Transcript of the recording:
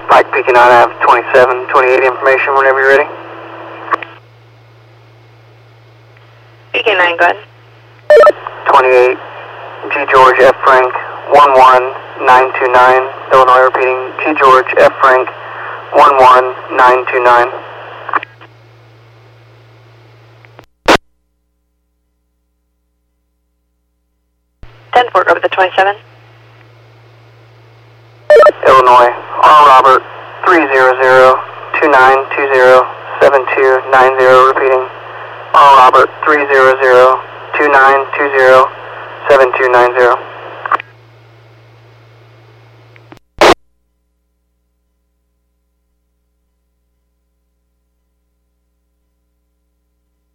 Pike Peaking on Ave 2728 information whenever you're ready. Peaking 9, go ahead. 28 G George F Frank 11929 Illinois, repeating G George F Frank 11929. 10-4 over the 27. Illinois, R. Robert 300-2920-7290, repeating R. Robert 300-2920-7290.